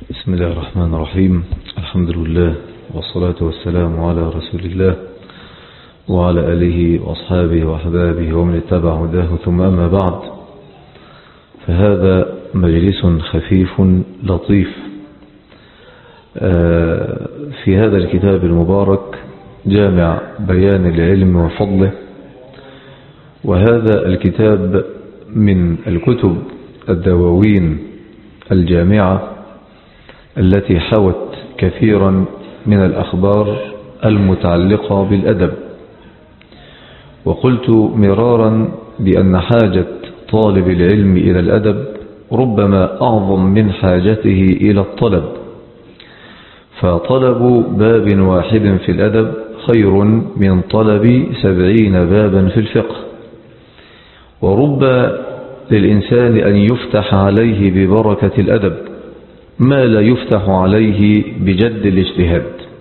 بسم الله الرحمن الرحيم. الحمد لله والصلاة والسلام على رسول الله وعلى آله وأصحابه وأحبابه ومن اتبع هداه، ثم أما بعد، فهذا مجلس خفيف لطيف في هذا الكتاب المبارك جامع بيان العلم وفضله. وهذا الكتاب من الكتب الدواوين الجامعة التي حوت كثيرا من الأخبار المتعلقة بالأدب. وقلت مرارا بأن حاجة طالب العلم إلى الأدب ربما أعظم من حاجته إلى الطلب، فطلب باب واحد في الأدب خير من طلب 70 بابا في الفقه. ورب للإنسان أن يفتح عليه ببركة الأدب ما لا يفتح عليه بجد الاجتهاد.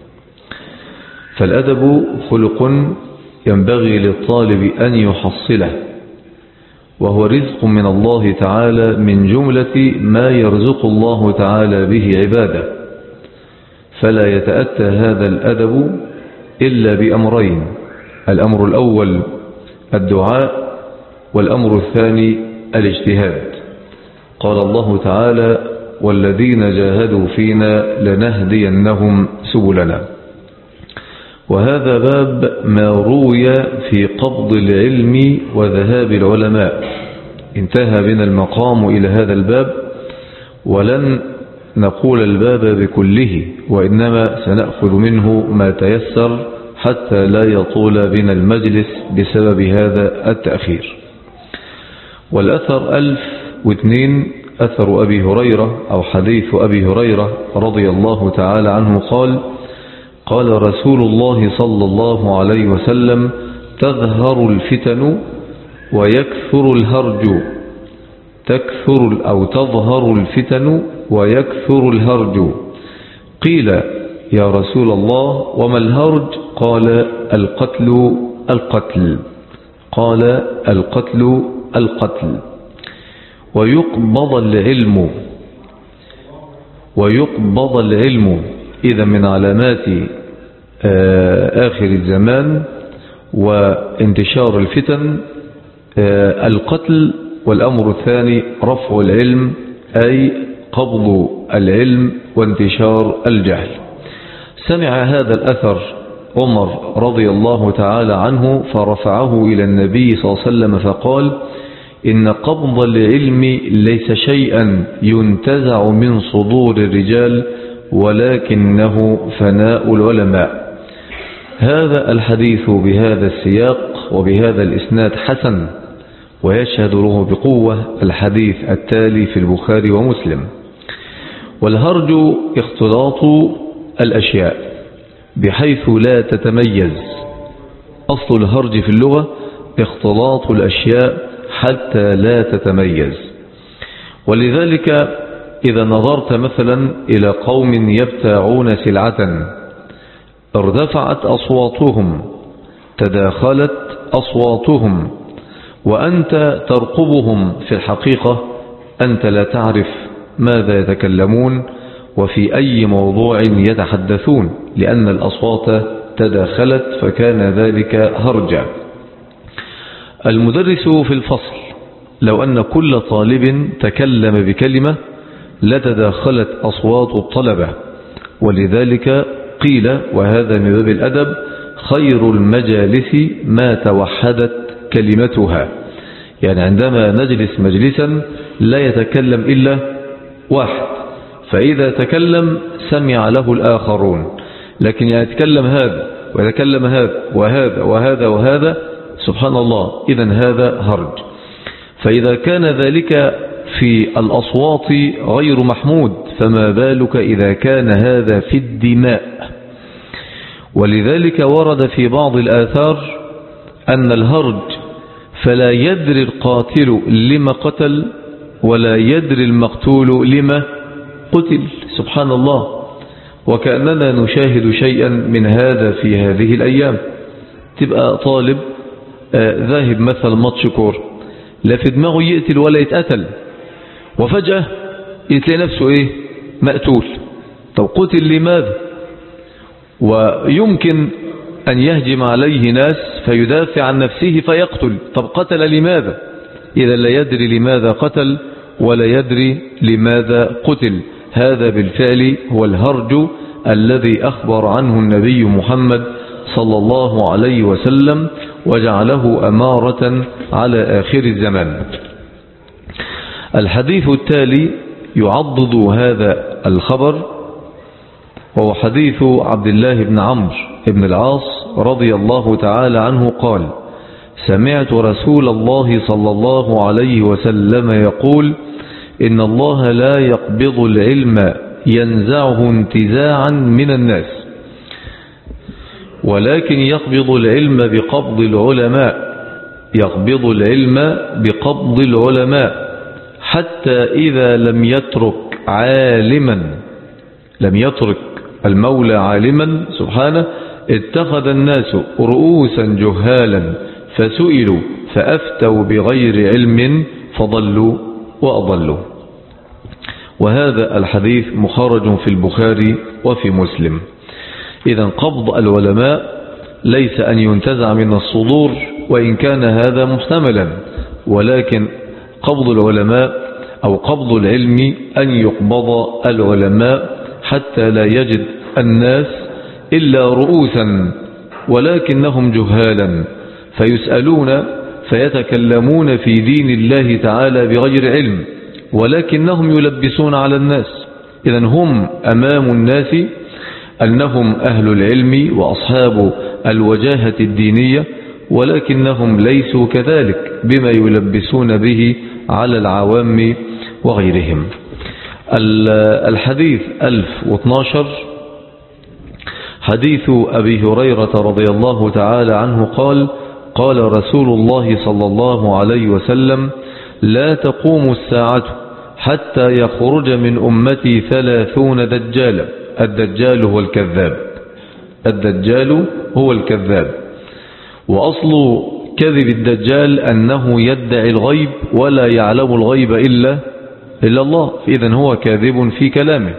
فالأدب خلق ينبغي للطالب أن يحصله، وهو رزق من الله تعالى من جملة ما يرزق الله تعالى به عباده. فلا يتأتى هذا الأدب إلا بأمرين: الأمر الأول الدعاء، والأمر الثاني الاجتهاد. قال الله تعالى: والذين جاهدوا فينا لنهدينهم سبلنا. وهذا باب ما روي في قبض العلم وذهاب العلماء. انتهى بنا المقام إلى هذا الباب، ولن نقول الباب بكله، وإنما سنأخذ منه ما تيسر حتى لا يطول بنا المجلس بسبب هذا التأخير. والأثر 1002 أثر أبي هريرة أو حديث أبي هريرة رضي الله تعالى عنه قال: قال رسول الله صلى الله عليه وسلم: تظهر الفتن ويكثر الهرج. تظهر الفتن ويكثر الهرج. قيل: يا رسول الله وما الهرج؟ قال: القتل. قال: القتل. ويقبض العلم إذا من علامات آخر الزمان وانتشار الفتن القتل. والأمر الثاني رفع العلم، أي قبض العلم وانتشار الجهل. سمع هذا الأثر عمر رضي الله تعالى عنه فرفعه إلى النبي صلى الله عليه وسلم فقال: إن قبض العلم ليس شيئا ينتزع من صدور الرجال، ولكنه فناء العلماء. هذا الحديث بهذا السياق وبهذا الإسناد حسن، ويشهد له بقوة الحديث التالي في البخاري ومسلم. والهرج اختلاط الأشياء بحيث لا تتميز. أصل الهرج في اللغة اختلاط الأشياء حتى لا تتميز. ولذلك إذا نظرت مثلا إلى قوم يبتاعون سلعة ارتفعت أصواتهم، تداخلت أصواتهم، وأنت ترقبهم، في الحقيقة أنت لا تعرف ماذا يتكلمون وفي أي موضوع يتحدثون، لأن الأصوات تداخلت فكان ذلك هرجا. المدرس في الفصل لو أن كل طالب تكلم بكلمة لتداخلت أصوات الطلبة. ولذلك قيل، وهذا من باب الأدب: خير المجالس ما توحدت كلمتها. يعني عندما نجلس مجلسا لا يتكلم إلا واحد، فإذا تكلم سمع له الآخرون. لكن يتكلم هذا ويتكلم هذا وهذا وهذا وهذا، سبحان الله، إذن هذا هرج. فإذا كان ذلك في الأصوات غير محمود، فما بالك إذا كان هذا في الدماء. ولذلك ورد في بعض الآثار أن الهرج فلا يدري القاتل لما قتل ولا يدري المقتول لما قتل. سبحان الله. وكأننا نشاهد شيئا من هذا في هذه الأيام. تبقى طالب ذاهب مثلا ماتش كور، لا في دماغه يقتل ولا يتقتل، وفجأة يتلاقي نفسه مقتول. طب قتل لماذا؟ ويمكن أن يهجم عليه ناس فيدافع عن نفسه فيقتل. طب قتل لماذا؟ إذا لا يدري لماذا قتل ولا يدري لماذا قتل. هذا بالفعل هو الهرج الذي أخبر عنه النبي محمد صلى الله عليه وسلم وجعله أمارة على آخر الزمان. الحديث التالي يعضد هذا الخبر، وهو حديث عبد الله بن عمرو بن العاص رضي الله تعالى عنه قال: سمعت رسول الله صلى الله عليه وسلم يقول: إن الله لا يقبض العلم ينزعه انتزاعا من الناس، ولكن يقبض العلم بقبض العلماء، يقبض العلم بقبض العلماء، حتى إذا لم يترك المولى عالما سبحانه اتخذ الناس رؤوسا جهالا فسئلوا فأفتوا بغير علم فضلوا وأضلوا. وهذا الحديث مخرج في البخاري وفي مسلم. إذن قبض العلماء ليس أن ينتزع من الصدور، وإن كان هذا محتملا، ولكن قبض العلماء أو قبض العلم أن يقبض العلماء حتى لا يجد الناس إلا رؤوسا ولكنهم جهالا فيسألون فيتكلمون في دين الله تعالى بغير علم، ولكنهم يلبسون على الناس. إذن هم أمام الناس أنهم أهل العلم وأصحاب الوجاهة الدينية، ولكنهم ليسوا كذلك بما يلبسون به على العوام وغيرهم. الحديث 1012 حديث أبي هريرة رضي الله تعالى عنه قال: قال رسول الله صلى الله عليه وسلم: لا تقوم الساعة حتى يخرج من أمتي 30 دجالا. الدجال هو الكذاب، الدجال هو الكذاب. وأصل كذب الدجال أنه يدعي الغيب ولا يعلم الغيب إلا الله، إذن هو كاذب في كلامه.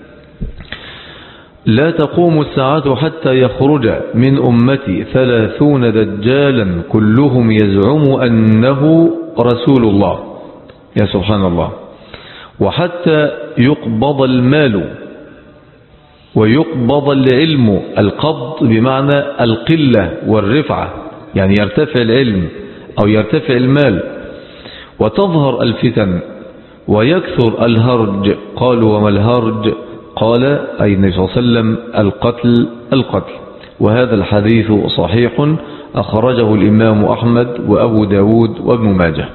لا تقوم الساعة حتى يخرج من أمتي 30 دجالا كلهم يزعم أنه رسول الله. يا سبحان الله. وحتى يقبض المال ويقبض العلم. القبض بمعنى القلة والرفعة، يعني يرتفع العلم أو يرتفع المال. وتظهر الفتن ويكثر الهرج. قالوا: وما الهرج؟ قال أي النبي صلى الله عليه وسلم: القتل. وهذا الحديث صحيح أخرجه الإمام أحمد وأبو داود وابن ماجه.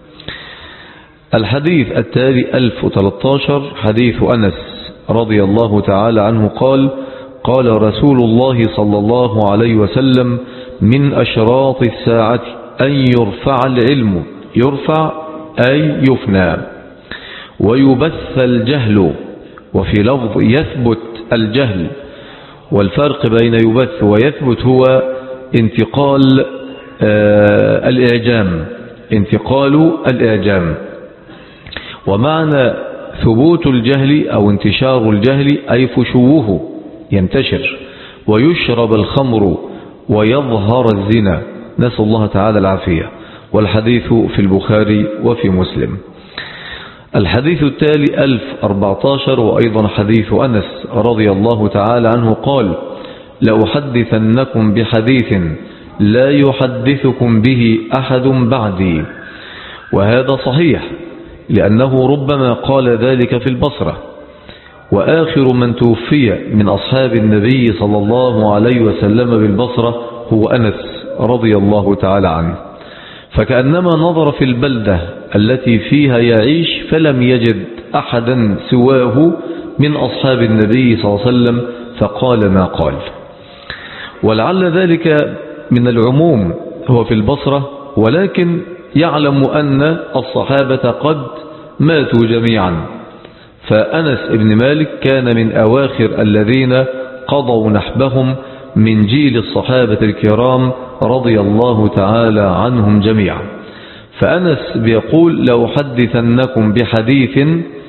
الحديث التالي 1013 حديث أنس رضي الله تعالى عنه قال: قال رسول الله صلى الله عليه وسلم: من أشراط الساعة أن يرفع العلم، يرفع أي يفنى، ويبث الجهل، وفي لفظ يثبت الجهل. والفرق بين يبث ويثبت هو انتقال الإعجام، انتقال الإعجام. ومعنى ثبوت الجهل أو انتشار الجهل أي فشوه ينتشر، ويشرب الخمر ويظهر الزنا، نسأل الله تعالى العافية. والحديث في البخاري وفي مسلم. الحديث التالي 1014 وأيضا حديث أنس رضي الله تعالى عنه قال: لأحدثنكم بحديث لا يحدثكم به أحد بعدي. وهذا صحيح، لأنه ربما قال ذلك في البصرة، وآخر من توفي من أصحاب النبي صلى الله عليه وسلم بالبصرة هو أنس رضي الله تعالى عنه، فكأنما نظر في البلدة التي فيها يعيش فلم يجد أحدا سواه من أصحاب النبي صلى الله عليه وسلم فقال ما قال. ولعل ذلك من العموم، هو في البصرة ولكن يعلم أن الصحابة قد ماتوا جميعا، فأنس بن مالك كان من أواخر الذين قضوا نحبهم من جيل الصحابة الكرام رضي الله تعالى عنهم جميعا. فأنس بيقول: لأحدثنكم بحديث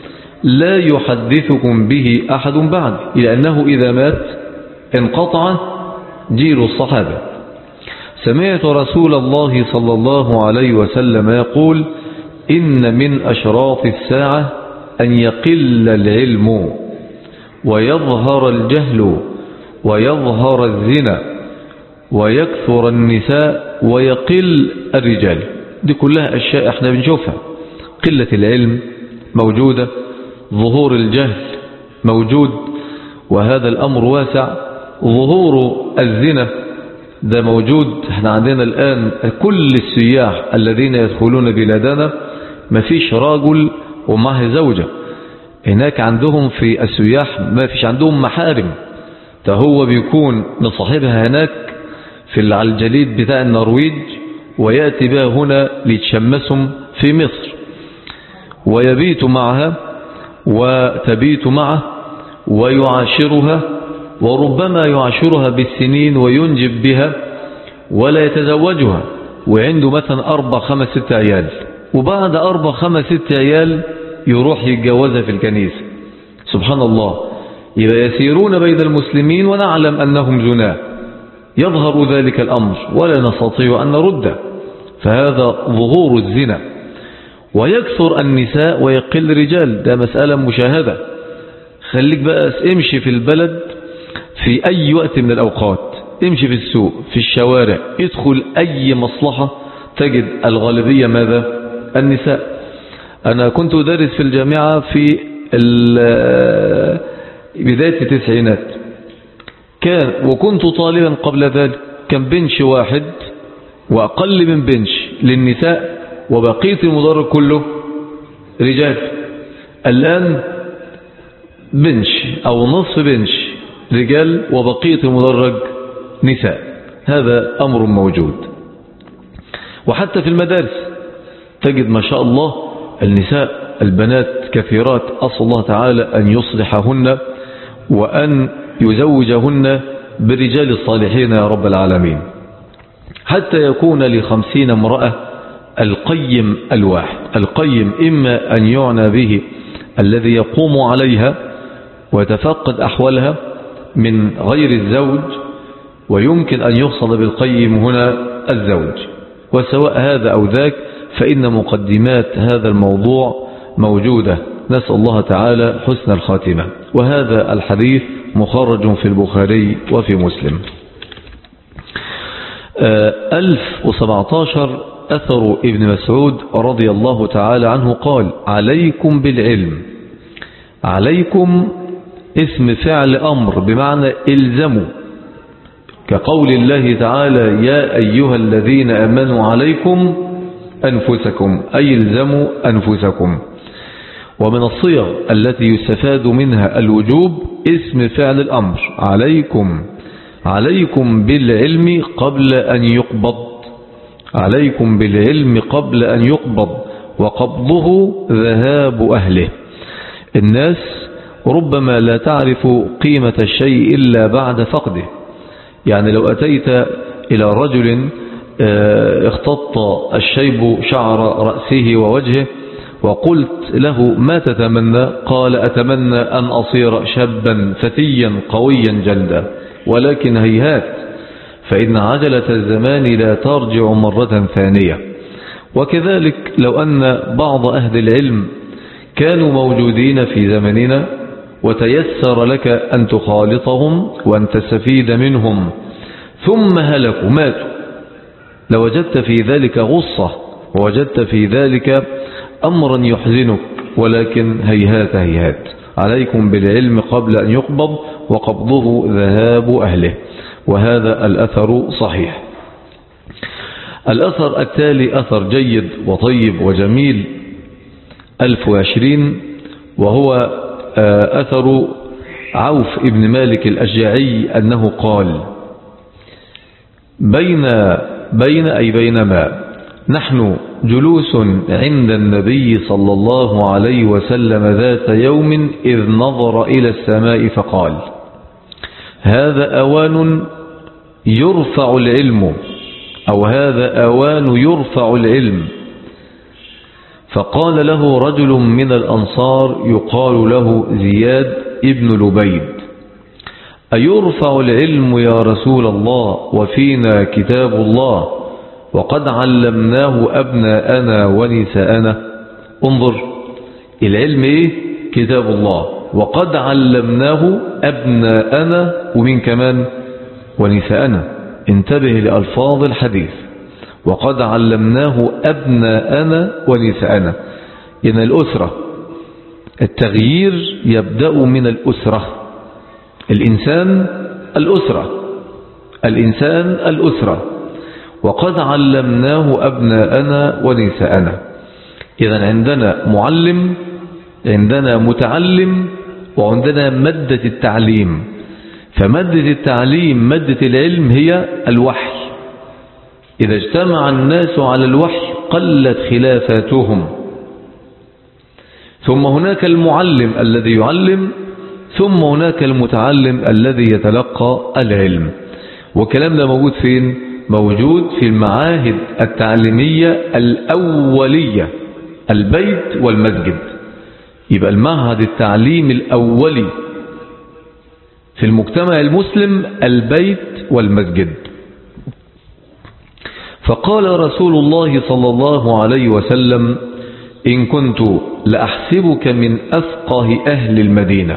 لا يحدثكم به أحد بعد، لأنه إذا مات انقطع جيل الصحابة. سمعت رسول الله صلى الله عليه وسلم يقول: إن من أشراط الساعة أن يقل العلم ويظهر الجهل ويظهر الزنا ويكثر النساء ويقل الرجال. دي كلها أشياء احنا بنشوفها. قلة العلم موجودة، ظهور الجهل موجود، وهذا الأمر واسع. ظهور الزنا ده موجود. احنا عندنا الآن كل السياح الذين يدخلون بلادنا ما فيش راجل ومعه زوجة. هناك عندهم في السياح ما فيش عندهم محارم، هو بيكون مصاحبها هناك في على الجليد بتاع النرويج، ويأتي بها هنا ليتشمسهم في مصر، ويبيت معها وتبيت معه ويعاشرها، وربما يعاشرها بالسنين وينجب بها ولا يتزوجها، وعنده مثلا 4 5 6 عيال، وبعد 4 5 6 عيال يروح يتجوزها في الكنيسة. سبحان الله. يبقى يسيرون بين المسلمين ونعلم أنهم زنا، يظهر ذلك الأمر ولا نستطيع أن نرده، فهذا ظهور الزنا. ويكثر النساء ويقل الرجال، ده مسألة مشاهدة. خليك بقى امشي في البلد في أي وقت من الأوقات، امشي في السوق في الشوارع، ادخل أي مصلحة تجد الغالبية ماذا؟ النساء. أنا كنت أدرس في الجامعة في بداية التسعينات، وكنت طالبا قبل ذلك، كان بنش واحد وأقل من بنش للنساء، وبقية المدرج كله رجال. الآن بنش أو نصف بنش رجال وبقية المدرج نساء. هذا أمر موجود. وحتى في المدارس تجد ما شاء الله النساء البنات كثيرات. أسأل الله تعالى أن يصلحهن وأن يزوجهن بالرجال الصالحين يا رب العالمين، حتى يكون ل50 امرأة القيم الواحد. القيم إما أن يعنى به الذي يقوم عليها ويتفقد أحوالها من غير الزوج، ويمكن أن يحصل بالقيم هنا الزوج، وسواء هذا أو ذاك فإن مقدمات هذا الموضوع موجودة. نسأل الله تعالى حسن الخاتمة. وهذا الحديث مخرج في البخاري وفي مسلم. 1017 أثر ابن مسعود رضي الله تعالى عنه قال: عليكم بالعلم. عليكم اسم فعل أمر بمعنى الزموا، كقول الله تعالى: يا أيها الذين آمنوا عليكم أنفسكم، أي الزموا أنفسكم. ومن الصيغ التي يستفاد منها الوجوب اسم فعل الأمر. عليكم، عليكم بالعلم قبل أن يقبض، عليكم بالعلم قبل أن يقبض، وقبضه ذهاب أهله. الناس ربما لا تعرف قيمة الشيء إلا بعد فقده. يعني لو أتيت إلى رجل اختط الشيب شعر رأسه ووجهه وقلت له: ما تتمنى؟ قال: أتمنى أن أصير شابا فتيا قويا جلدا، ولكن هيهات، فإن عجلة الزمان لا ترجع مرة ثانية. وكذلك لو أن بعض أهل العلم كانوا موجودين في زمننا وتيسر لك أن تخالطهم وأن تستفيد منهم ثم هلكوا ماتوا، لوجدت في ذلك غصة ووجدت في ذلك أمرا يحزنك، ولكن هيهات هيهات. عليكم بالعلم قبل أن يقبض، وقبضه ذهاب أهله. وهذا الأثر صحيح. الأثر التالي أثر جيد وطيب وجميل 1020، وهو أثر عوف ابن مالك الأشجعي أنه قال: بينما نحن جلوس عند النبي صلى الله عليه وسلم ذات يوم إذ نظر إلى السماء فقال: هذا أوان يرفع العلم، أو هذا أوان يرفع العلم، فقال له رجل من الأنصار يقال له زياد ابن لبيد: أيرفع العلم يا رسول الله وفينا كتاب الله وقد علمناه أبناءنا ونساءنا؟ انظر، العلم إيه؟ كتاب الله، وقد علمناه أبناءنا ومن كمان ونساءنا. انتبه لألفاظ الحديث، وقد علمناه أبناءنا ونساءنا. إن الأسرة، التغيير يبدأ من الأسرة. الإنسان الأسرة، وقد علمناه أبناءنا ونساءنا. إذن عندنا معلم، عندنا متعلم، وعندنا مادة التعليم. فمادة التعليم، مادة العلم هي الوحي. إذا اجتمع الناس على الوحي قلت خلافاتهم. ثم هناك المعلم الذي يعلم، ثم هناك المتعلم الذي يتلقى العلم. والكلام ده موجود فين؟ موجود في المعاهد التعليمية الأولية، البيت والمسجد. يبقى المعهد التعليم الأولي في المجتمع المسلم البيت والمسجد. فقال رسول الله صلى الله عليه وسلم: إن كنت لأحسبك من أفقه أهل المدينة.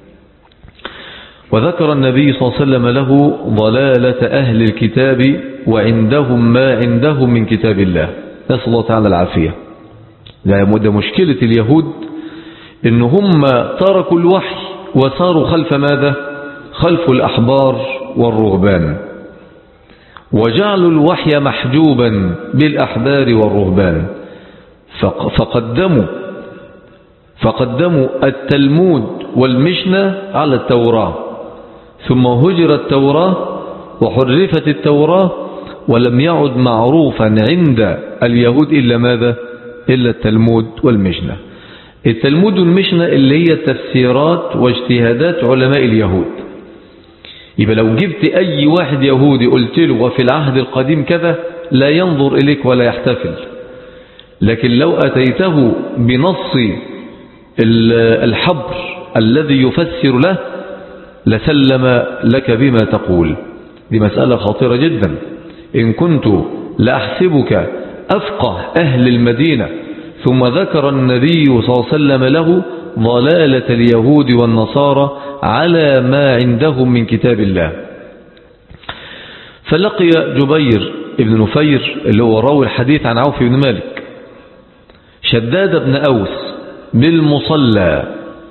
وذكر النبي صلى الله عليه وسلم له ضلالة أهل الكتاب وعندهم ما عندهم من كتاب الله. نسأل الله تعالى العافية. ده مشكلة اليهود، إن هم تركوا الوحي وصاروا خلف ماذا؟ خلف الأحبار والرهبان، وجعلوا الوحي محجوبا بالأحبار والرهبان. فقدموا التلمود والمشنة على التوراة، ثم هجر التوراة وحرفت التوراة، ولم يعد معروفا عند اليهود إلا ماذا؟ إلا التلمود والمشنة. التلمود والمشنة اللي هي تفسيرات واجتهادات علماء اليهود. يبقى لو جبت أي واحد يهودي قلت له وفي العهد القديم كذا، لا ينظر إليك ولا يحتفل. لكن لو أتيته بنص الحبر الذي يفسر له لسلم لك بما تقول. دي مسألة خطيرة جدا. إن كنت لأحسبك أفقه أهل المدينة، ثم ذكر النبي صلى الله عليه وسلم له ضلالة اليهود والنصارى على ما عندهم من كتاب الله. فلقي جبير ابن نفير اللي هو راوي الحديث عن عوف بن مالك شداد بن أوس بالمصلى،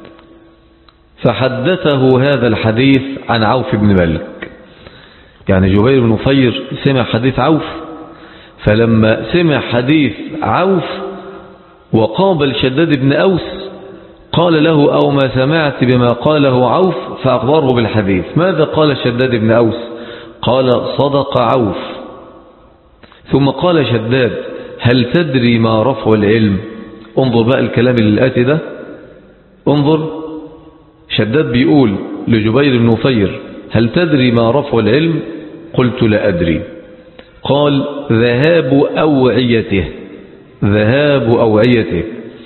فحدثه هذا الحديث عن عوف بن مالك. يعني جبير بن نفير سمع حديث عوف، فلما سمع حديث عوف وقابل شداد بن أوس قال له: أو ما سمعت بما قاله عوف؟ فأخبره بالحديث. ماذا قال شداد بن أوس؟ قال: صدق عوف. ثم قال شداد: هل تدري ما رفع العلم؟ انظر بقى الكلام اللي الآتي ده، انظر. شداد بيقول لجبير بن نفير: هل تدري ما رفع العلم؟ قلت: لا أدري. قال: ذهاب أوعيته. ذهاب أوعيته.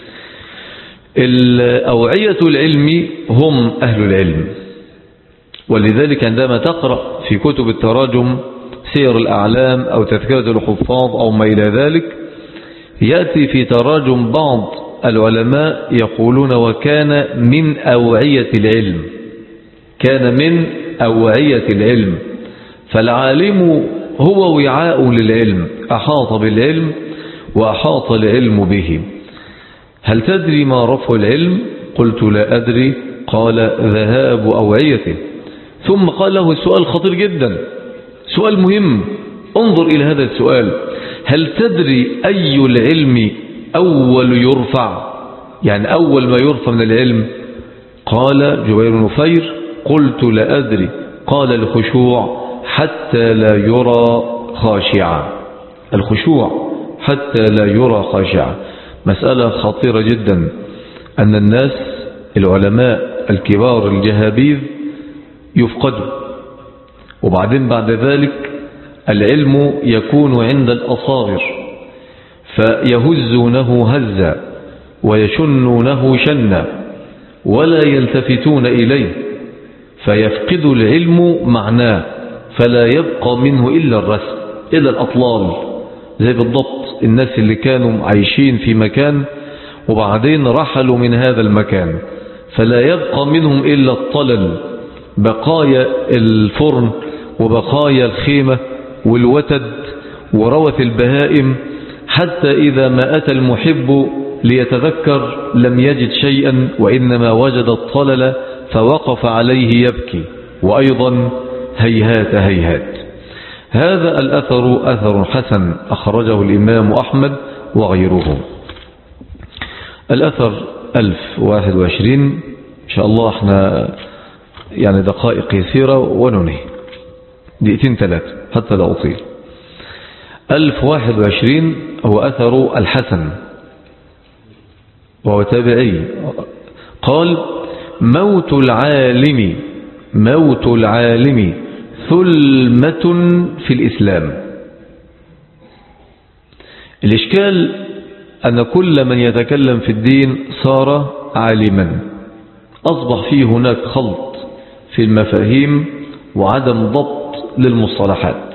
الأوعية العلم هم أهل العلم. ولذلك عندما تقرأ في كتب التراجم سير الأعلام أو تذكرة الحفاظ أو ما إلى ذلك، يأتي في تراجم بعض العلماء يقولون: وكان من أوعية العلم. كان من أوعية العلم. فالعالم هو وعاء للعلم، أحاط بالعلم وأحاط العلم به. هل تدري ما رفع العلم؟ قلت: لا أدري. قال: ذهاب أوعيته. ثم قال له سؤال خطير جدا، سؤال مهم. انظر إلى هذا السؤال: هل تدري أي العلم أول يرفع؟ يعني أول ما يرفع من العلم. قال جبير بن نفير: قلت: لا أدري. قال: الخشوع حتى لا يرى خاشعا. الخشوع حتى لا يرى خاشعا. مسألة خطيرة جدا، أن الناس العلماء الكبار الجهابيذ يفقدوا، وبعدين بعد ذلك العلم يكون عند الأصاغر. فيهزونه هزا ويشنونه شنا ولا يلتفتون إليه، فيفقد العلم معناه، فلا يبقى منه إلا الرسم، إلا الأطلال. زي بالضبط الناس اللي كانوا عايشين في مكان وبعدين رحلوا من هذا المكان، فلا يبقى منهم إلا الطلل، بقايا الفرن وبقايا الخيمة والوتد وروث البهائم، حتى إذا ما أتى المحب ليتذكر لم يجد شيئا، وإنما وجد الطلل فوقف عليه يبكي. وأيضا هيهات هيهات. هذا الأثر أثر حسن أخرجه الإمام أحمد وغيره. الأثر 1021. إن شاء الله احنا يعني دقائق يسيرة وننهي، دقيقتين 3 حتى لا أطيل. 1021 هو أثر الحسن وهو تابعي، قال: موت العالم ثلمة في الإسلام. الإشكال أن كل من يتكلم في الدين صار عالما، أصبح فيه هناك خلط في المفاهيم وعدم ضبط للمصطلحات.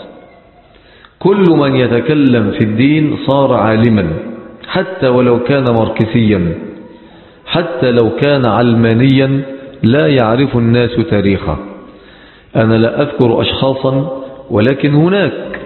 كل من يتكلم في الدين صار عالما، حتى ولو كان ماركسيا، حتى لو كان علمانيا، لا يعرف الناس تاريخه. أنا لا أذكر أشخاصا، ولكن هناك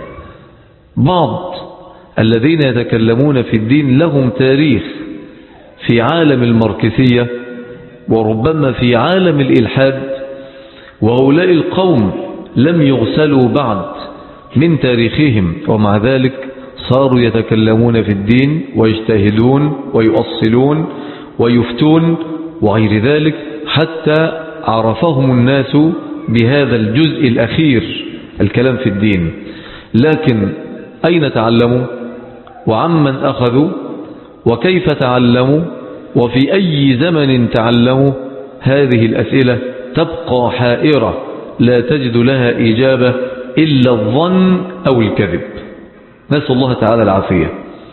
بعض الذين يتكلمون في الدين لهم تاريخ في عالم الماركسية وربما في عالم الإلحاد، وهؤلاء القوم لم يغسلوا بعد من تاريخهم، ومع ذلك صاروا يتكلمون في الدين ويجتهدون ويؤصلون ويفتون وغير ذلك، حتى عرفهم الناس بهذا الجزء الأخير، الكلام في الدين. لكن أين تعلموا وعمن أخذوا وكيف تعلموا وفي أي زمن تعلموا؟ هذه الأسئلة تبقى حائرة لا تجد لها إجابة إلا الظن أو الكذب، نسأل الله تعالى العافية.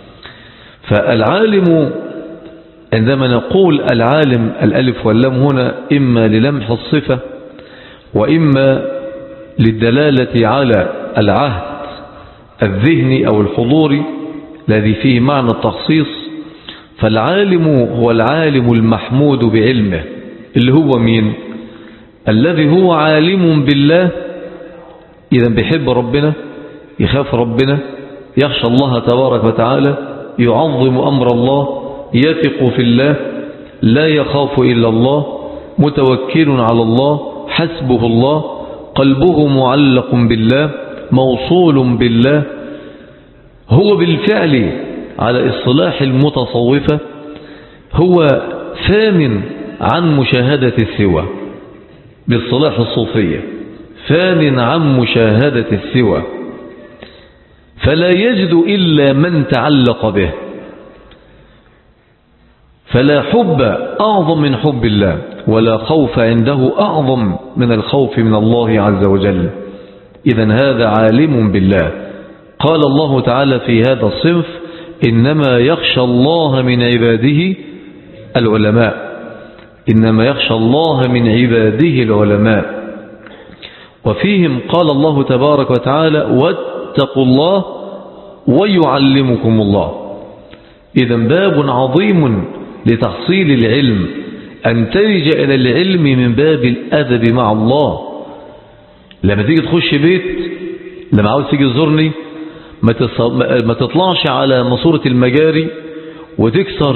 فالعالم، عندما نقول العالم الألف واللام هنا إما للمح الصفة وإما للدلالة على العهد الذهني أو الحضوري الذي فيه معنى التخصيص. فالعالم هو العالم المحمود بعلمه، اللي هو مين؟ الذي هو عالم بالله، إذا بيحب ربنا، يخاف ربنا، يخشى الله تبارك وتعالى، يعظم أمر الله، يثق في الله، لا يخاف إلا الله، متوكل على الله، حسبه الله، قلبه معلق بالله، موصول بالله. هو بالفعل على اصطلاح المتصوفة هو فان عن مشاهدة السوى، باصطلاح الصوفية فان عن مشاهدة السوى، فلا يجد إلا من تعلق به. فلا حب أعظم من حب الله، ولا خوف عنده أعظم من الخوف من الله عز وجل. إذن هذا عالم بالله. قال الله تعالى في هذا الصنف: إنما يخشى الله من عباده العلماء. إنما يخشى الله من عباده العلماء. وفيهم قال الله تبارك وتعالى: واتقوا الله ويعلمكم الله. إذن باب عظيم لتحصيل العلم، أن تلجأ إلى العلم من باب الأدب مع الله. لما تيجي تخش بيت، لما عاوز تيجي تزورني، ما تطلعش على ماسورة المجاري وتكسر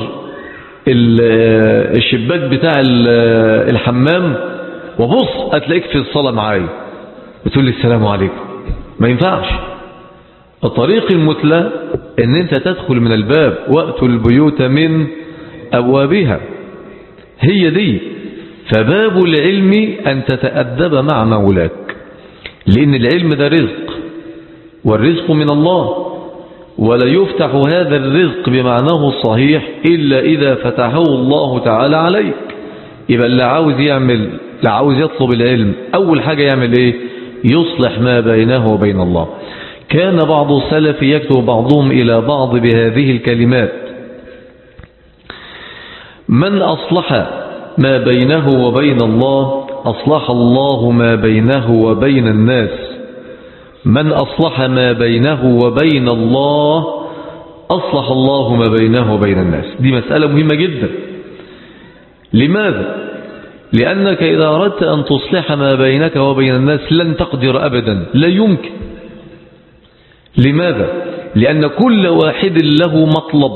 الشباك بتاع الحمام وبص هتلاقيك في الصلاة معايا بتقول لي السلام عليكم. ما ينفعش. الطريق المثلى ان انت تدخل من الباب، وأتوا البيوت من أبوابها، هي دي. فباب العلم أن تتأدب مع مولاك، لأن العلم ده رزق، والرزق من الله، ولا يفتح هذا الرزق بمعناه الصحيح إلا إذا فتحه الله تعالى عليك. يبقى اللي عاوز يطلب العلم، أول حاجة يعمل إيه؟ يصلح ما بينه وبين الله. كان بعض السلف يكتب بعضهم إلى بعض بهذه الكلمات: من أصلح ما بينه وبين الله أصلح الله ما بينه وبين الناس. من أصلح ما بينه وبين الله أصلح الله ما بينه وبين الناس. دي مسألة مهمة جدا. لماذا؟ لأنك إذا أردت أن تصلح ما بينك وبين الناس لن تقدر أبدا، لا يمكن. لماذا؟ لأن كل واحد له مطلب،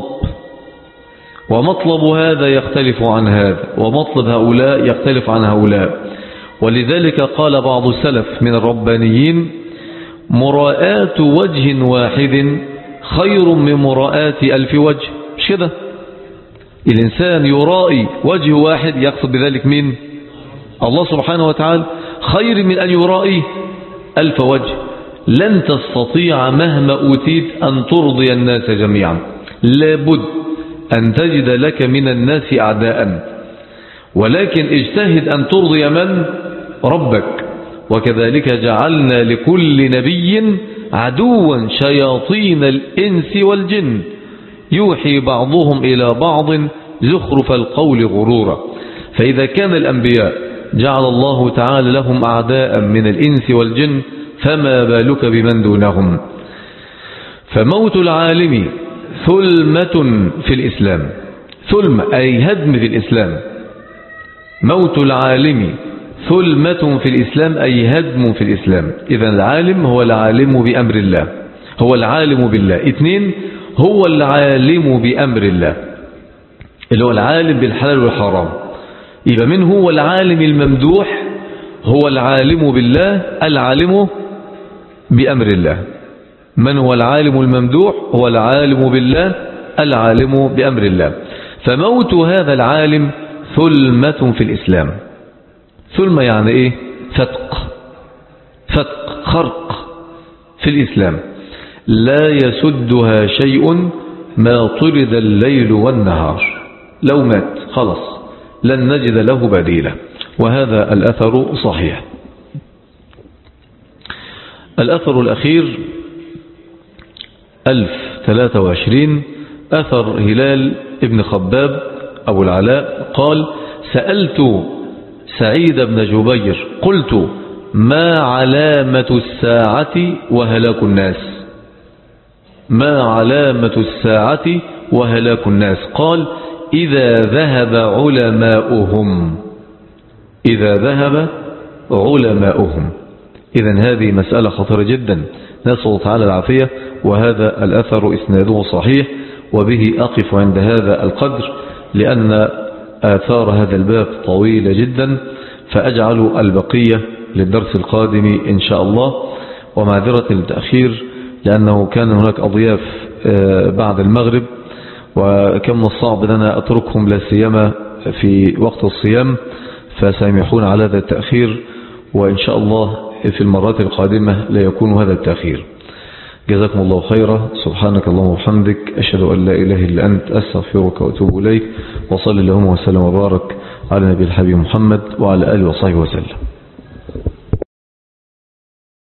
ومطلب هذا يختلف عن هذا، ومطلب هؤلاء يختلف عن هؤلاء. ولذلك قال بعض السلف من الربانيين: مراءة وجه واحد خير من مراءة 1000 وجه. مش كده؟ الإنسان يرائي وجه واحد يقصد بذلك مين؟ الله سبحانه وتعالى، خير من أن يرائي 1000 وجه. لن تستطيع مهما أوتيت أن ترضي الناس جميعا، لابد أن تجد لك من الناس أعداء، ولكن اجتهد أن ترضي من؟ ربك. وكذلك جعلنا لكل نبي عدوا شياطين الإنس والجن يوحي بعضهم إلى بعض زخرف القول غرورا. فإذا كان الأنبياء جعل الله تعالى لهم أعداء من الإنس والجن، فما بالك بمن دونهم؟ فموت العالم ثلمة في الإسلام. ثلمة أي هدم في الإسلام. موت العالم ثلمة في الإسلام أي هدم في الإسلام. إذن العالم هو العالم بأمر الله، هو العالم بالله. 2 هو العالم بأمر الله، اللي هو العالم بالحلال والحرام. يبقى من هو العالم الممدوح؟ هو العالم بالله العالم بأمر الله. من هو العالم الممدوح؟ هو العالم بالله العالم بأمر الله. فموت هذا العالم ثلمة في الإسلام. ثلمة يعني إيه؟ فتق خرق في الإسلام، لا يسدها شيء ما طرد الليل والنهار. لو مات خلاص لن نجد له بديلا. وهذا الأثر صحيح. الأثر الأخير 1023 أثر هلال ابن خباب أبو العلاء قال: سألت سعيد بن جبير قلت: ما علامة الساعة وهلاك الناس؟ ما علامة الساعة وهلاك الناس؟ قال: إذا ذهب علماؤهم. إذا ذهب علماؤهم. إذن هذه مسألة خطيرة جدا، نسأل الله تعالى العافية. وهذا الأثر إسناده صحيح، وبه أقف عند هذا القدر، لأن آثار هذا الباب طويلة جدا، فأجعل البقية للدرس القادم إن شاء الله. ومعذرة التأخير لأنه كان هناك أضياف بعد المغرب، وكم من الصعب لنا أتركهم لا سيما في وقت الصيام، فسامحون على هذا التأخير، وإن شاء الله في المرات القادمة لا يكون هذا التأخير. جزاكم الله خيرا. سبحانك اللهم وبحمدك، أشهد أن لا إله إلا أنت، أستغفرك وأتوب إليك. وصلى اللهم وسلم وبارك على نبي الحبيب محمد وعلى آله وصحبه وسلم.